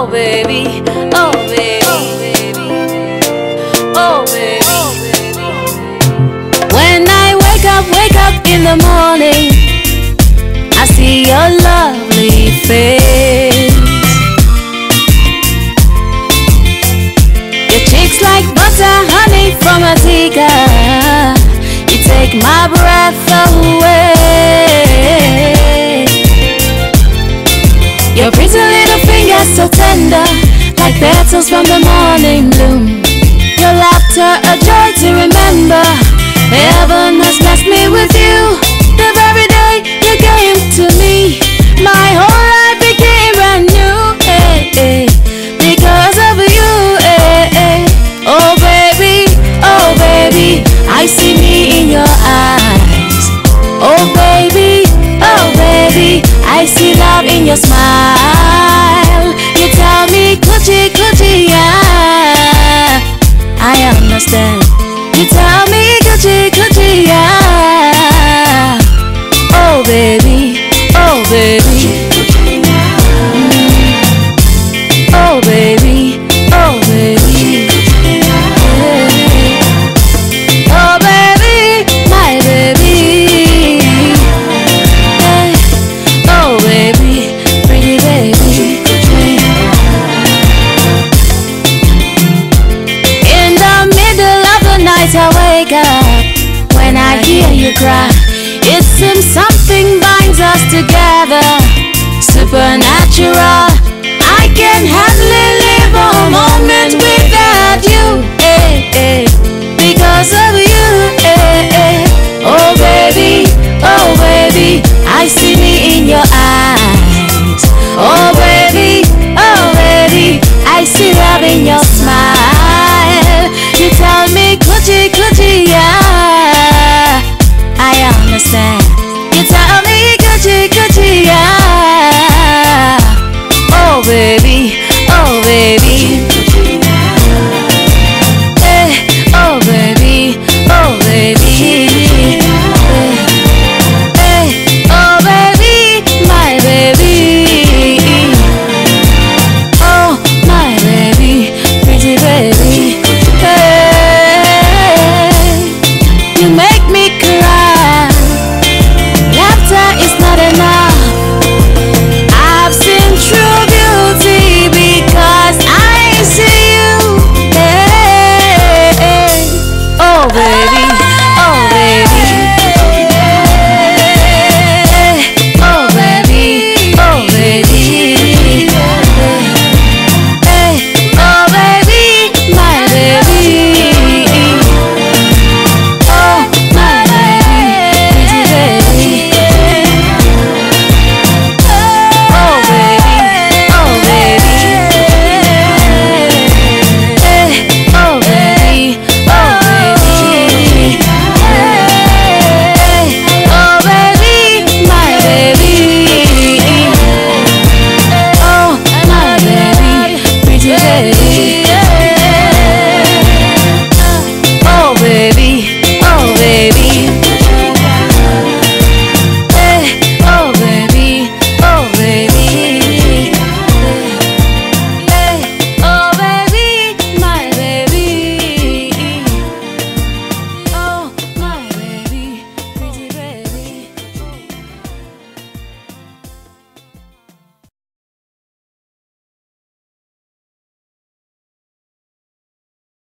oh baby, oh baby, oh baby. When I wake up in the morning, I see your lovely face. Your cheeks like butter, honey from a teacup. You take my breath away. Your pretty little fingers so tender, like petals from the morning bloom. Your laughter a joy to remember. Heaven has blessed me with you. The very day you came to me, my whole life became brand new, because of you, oh baby, I see me in your eyes. Oh baby, I see love in your smile. You tell me, coochie, coochie, yeah, I understand. You tell me, coochie, coochie, yeah. Oh baby, oh baby. Oh baby, oh baby. Oh baby, my baby. Oh baby, pretty baby. In the middle of the night I wake up when I hear you cry.